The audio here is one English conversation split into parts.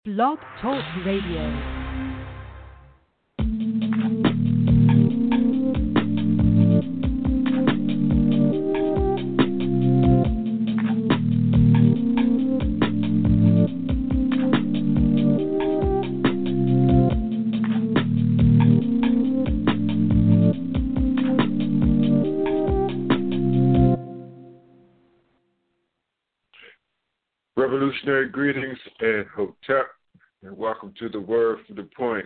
Blog Talk Radio. Revolutionary greetings and hotep, and welcome to the Word for the Point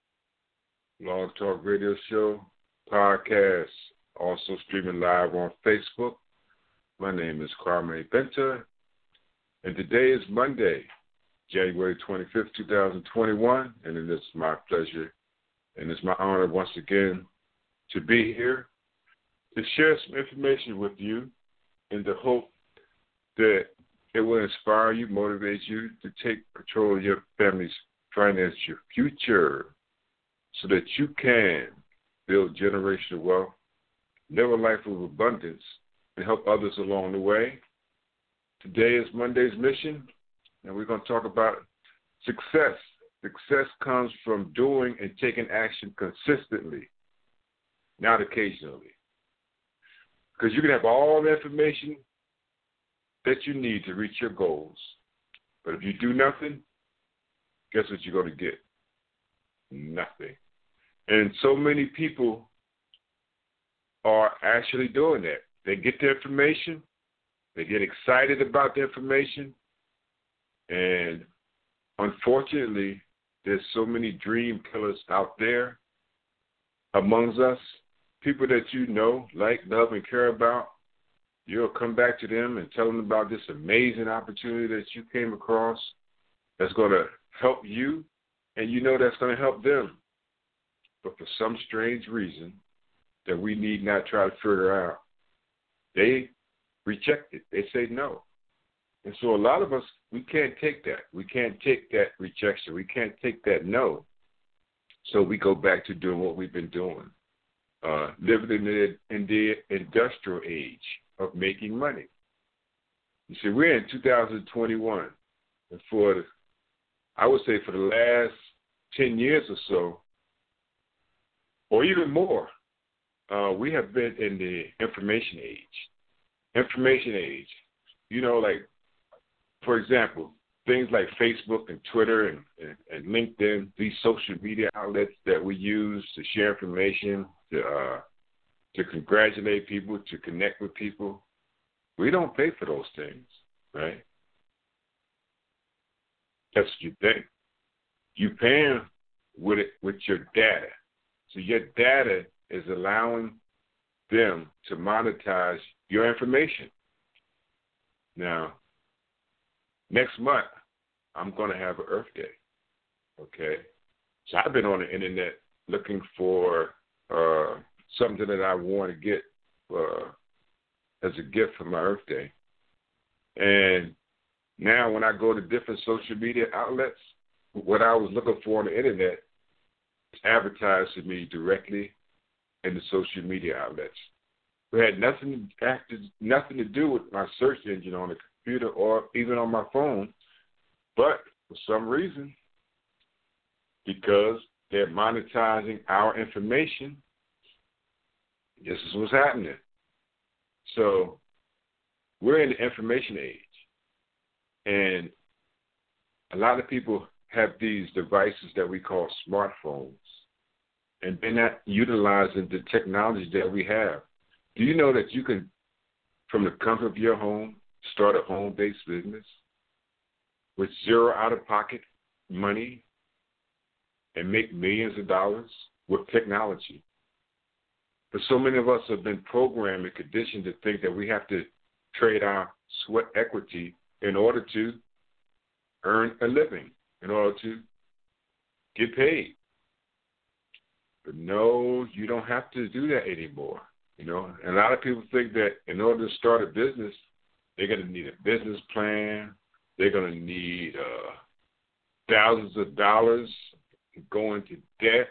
Blog Talk Radio Show podcast, also streaming live on Facebook. My name is Kwame Benta, and today is Monday, January 25th, 2021, and it is my pleasure and it's my honor once again to be here to share some information with you in the hope that it will inspire you, motivate you to take control of your family's financial future so that you can build generational wealth, live a life of abundance, and help others along the way. Today is Monday's mission, and we're going to talk about success. Success comes from doing and taking action consistently, not occasionally. Because you can have all the information that you need to reach your goals. But if you do nothing, guess what you're going to get? Nothing. And so many people are actually doing that. They get the information, they get excited about the information, and unfortunately, there's so many dream killers out there amongst us, people that you know, like, love, and care about. You'll come back to them and tell them about this amazing opportunity that you came across that's going to help you, and you know that's going to help them. But for some strange reason that we need not try to figure out, they reject it. They say no. And so a lot of us, we can't take that. We can't take that rejection. We can't take that no. So we go back to doing what we've been doing, living in the industrial age of making money. You see, we're in 2021, and I would say for the last 10 years or so, or even more, we have been in the information age. Information age. You know, like, for example, things like Facebook and Twitter and LinkedIn, these social media outlets that we use to share information, to congratulate people, to connect with people. We don't pay for those things, right? That's what you think. You paying with your data. So your data is allowing them to monetize your information. Now, next month, I'm going to have an Earth Day, okay? So I've been on the internet looking for something that I want to get as a gift for my Earth Day. And now when I go to different social media outlets, what I was looking for on the internet is advertised to me directly in the social media outlets. It had nothing to do with my search engine on the computer or even on my phone, but for some reason, because they're monetizing our information, this is what's happening. So we're in the information age, and a lot of people have these devices that we call smartphones, and they're not utilizing the technology that we have. Do you know that you can, from the comfort of your home, start a home-based business with zero out-of-pocket money and make millions of dollars with technology? But so many of us have been programmed and conditioned to think that we have to trade our sweat equity in order to earn a living, in order to get paid. But no, you don't have to do that anymore. You know, and a lot of people think that in order to start a business, they're going to need a business plan. They're going to need thousands of dollars to go into debt.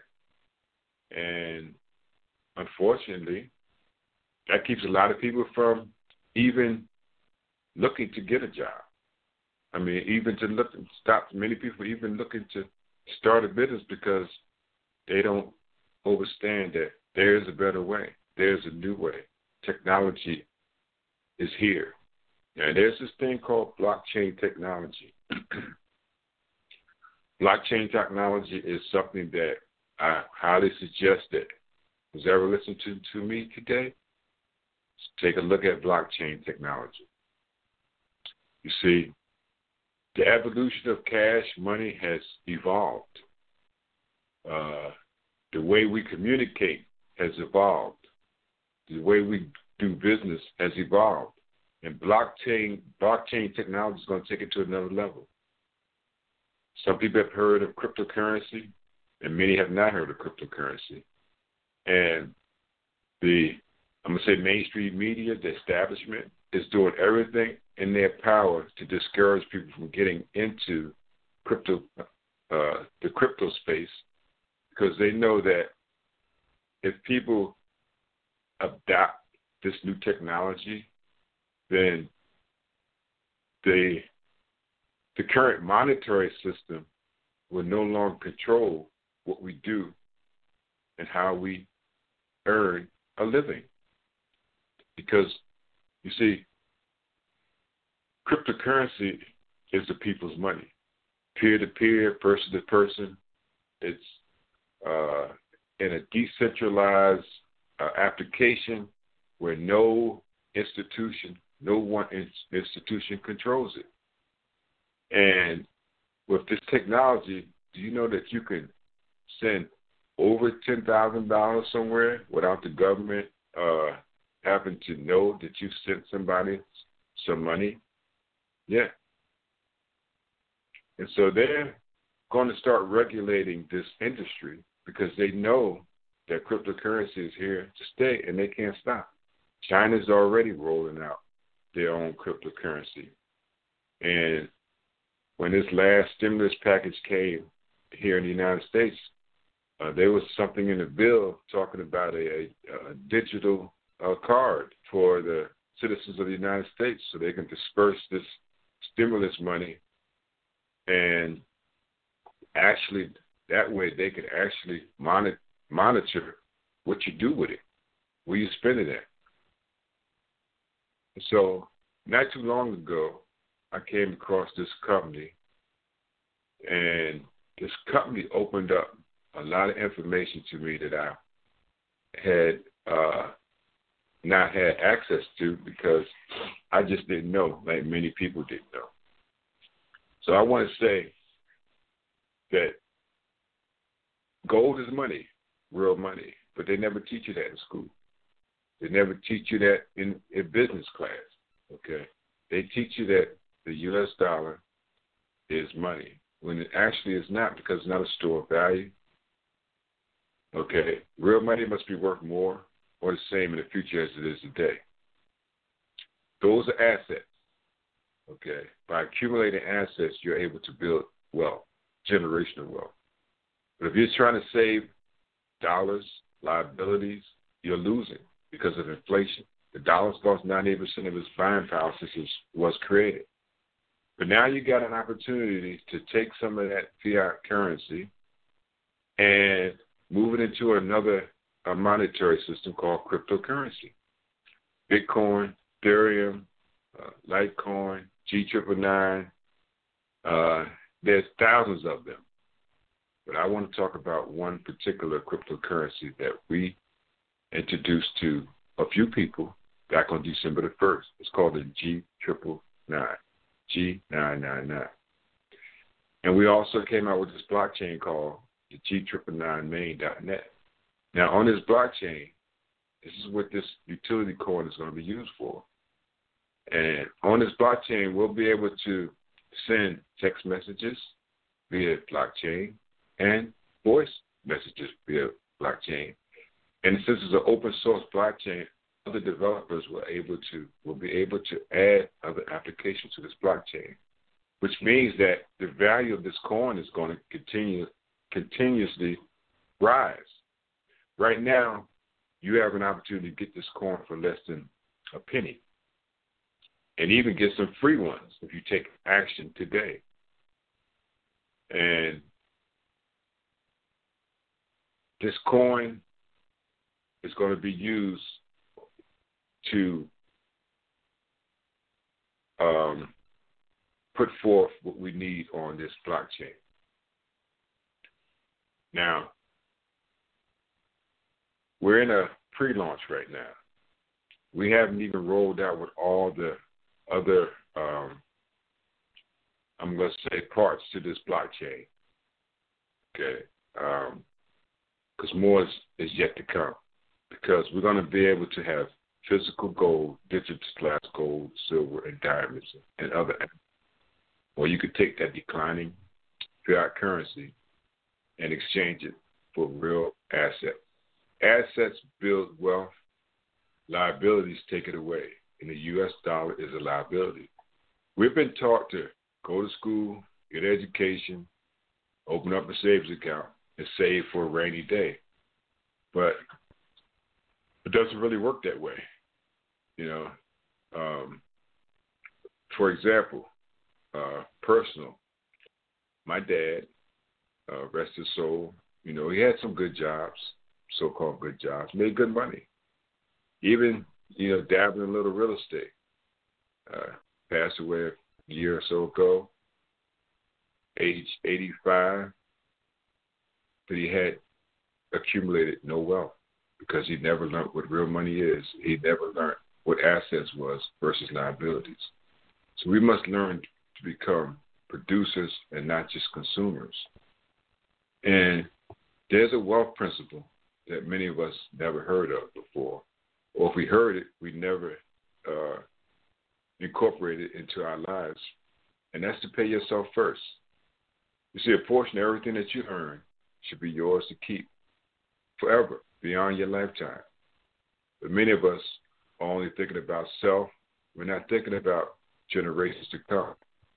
And unfortunately, that keeps a lot of people from even looking to get a job. I mean, even to look and stop many people even looking to start a business because they don't understand that there is a better way. There's a new way. Technology is here. And there's this thing called blockchain technology. Blockchain technology is something that I highly suggest that who's ever listened to me today, take a look at blockchain technology. You see, the evolution of cash money has evolved. The way we communicate has evolved. The way we do business has evolved. And blockchain technology is going to take it to another level. Some people have heard of cryptocurrency, and many have not heard of cryptocurrency. And I'm going to say mainstream media, the establishment, is doing everything in their power to discourage people from getting into the crypto space, because they know that if people adopt this new technology, then the current monetary system will no longer control what we do and how we earn a living. Because, you see, cryptocurrency is the people's money. Peer-to-peer, person-to-person. It's in a decentralized application where no one institution controls it. And with this technology, do you know that you can send over $10,000 somewhere without the government having to know that you sent somebody some money? Yeah. And so they're going to start regulating this industry because they know that cryptocurrency is here to stay and they can't stop. China's already rolling out their own cryptocurrency. And when this last stimulus package came here in the United States, there was something in the bill talking about a digital card for the citizens of the United States so they can disperse this stimulus money, and actually that way they could actually monitor what you do with it, where you spend it at. So not too long ago, I came across this company, and this company opened up a lot of information to me that I had not had access to because I just didn't know, like many people didn't know. So I want to say that gold is money, real money, but they never teach you that in school. They never teach you that in business class, okay? They teach you that the U.S. dollar is money, when it actually is not, because it's not a store of value. Okay, real money must be worth more or the same in the future as it is today. Those are assets. Okay, by accumulating assets, you're able to build wealth, generational wealth. But if you're trying to save dollars, liabilities, you're losing because of inflation. The dollar's lost 98% of its buying power since it was created. But now you got an opportunity to take some of that fiat currency and move it into another monetary system called cryptocurrency. Bitcoin, Ethereum, Litecoin, G999. There's thousands of them. But I want to talk about one particular cryptocurrency that we introduced to a few people back on December the 1st. It's called the G999. G999. And we also came out with this blockchain called the G999main.net. Now, on this blockchain, this is what this utility coin is going to be used for. And on this blockchain, we'll be able to send text messages via blockchain and voice messages via blockchain. And since it's an open source blockchain, other developers will be able to add other applications to this blockchain, which means that the value of this coin is going to continuously rise. Right now, you have an opportunity to get this coin for less than a penny. and even get some free ones if you take action today. And this coin is going to be used to put forth what we need on this blockchain. Now, we're in a pre-launch right now. We haven't even rolled out with all the other, I'm going to say, parts to this blockchain. Okay, because more is yet to come. Because we're going to be able to have physical gold, digital glass gold, silver, and diamonds, and other. Or you could take that declining fiat currency and exchange it for real assets. Assets build wealth. Liabilities take it away. And the U.S. dollar is a liability. We've been taught to go to school, get an education, open up a savings account, and save for a rainy day. But it doesn't really work that way. You know, for example, personal. My dad, rest his soul, you know, he had some good jobs, so-called good jobs, made good money. Even, you know, dabbling in a little real estate. Passed away a year or so ago, age 85, but he had accumulated no wealth because he never learned what real money is. He never learned what assets was versus liabilities. So we must learn to become producers and not just consumers. And there's a wealth principle that many of us never heard of before. Or if we heard it, we never incorporated it into our lives. And that's to pay yourself first. You see, a portion of everything that you earn should be yours to keep forever, beyond your lifetime. But many of us are only thinking about self. We're not thinking about generations to come.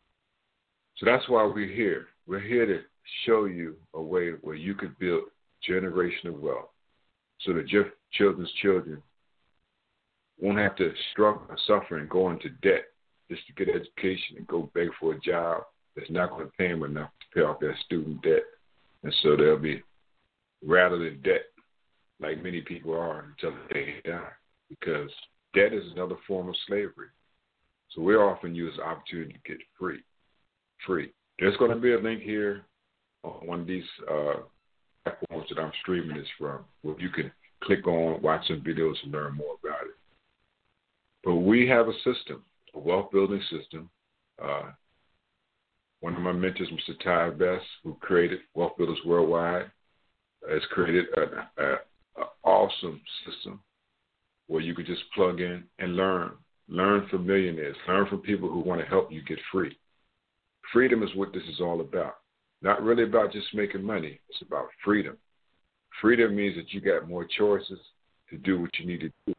So that's why we're here. We're here to show you a way where you could build generational wealth so that your children's children won't have to struggle and suffer and go into debt just to get education and go beg for a job that's not going to pay them enough to pay off their student debt. And so they'll be rattled in debt like many people are until they die, because debt is another form of slavery. So we often use the opportunity to get free. There's going to be a link here on one of these platforms that I'm streaming this from, where you can click on, watch some videos, and learn more about it. But we have a system, a wealth-building system. One of my mentors, Mr. Ty Best, who created Wealth Builders Worldwide, has created an awesome system where you could just plug in and learn. Learn from millionaires. Learn from people who want to help you get free. Freedom is what this is all about. Not really about just making money. It's about freedom. Freedom means that you got more choices to do what you need to do.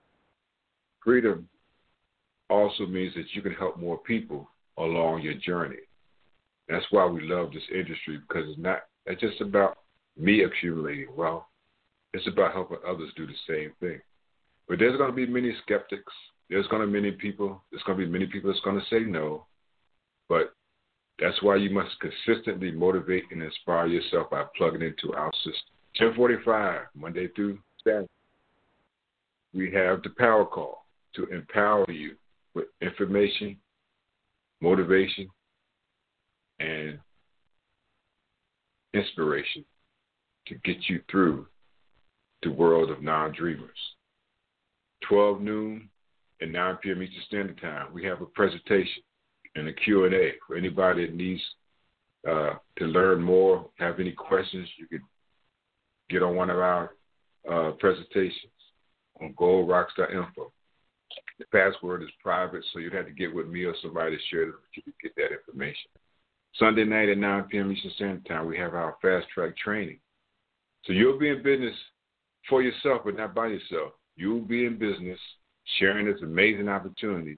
Freedom also means that you can help more people along your journey. That's why we love this industry, because it's just about me accumulating wealth. It's about helping others do the same thing. But there's going to be many skeptics. There's going to be many people that's going to say no. But that's why you must consistently motivate and inspire yourself by plugging into our system. 10:45, Monday through Saturday, we have the Power Call to empower you with information, motivation, and inspiration to get you through the world of non-dreamers. 12 noon and 9 p.m. Eastern Standard Time, we have a presentation and a Q&A for anybody that needs to learn more, have any questions. You can get on one of our presentations on goldrocks.info. The password is private, so you'd have to get with me or somebody to share it, but you can get that information. Sunday night at 9 p.m. Eastern Standard Time, we have our fast track training. So you'll be in business for yourself, but not by yourself. You'll be in business sharing this amazing opportunity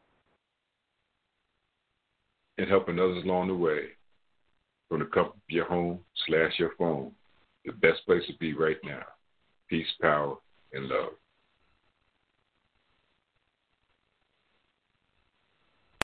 and helping others along the way from the comfort of your home / your phone. The best place to be right now. Peace, power, and love.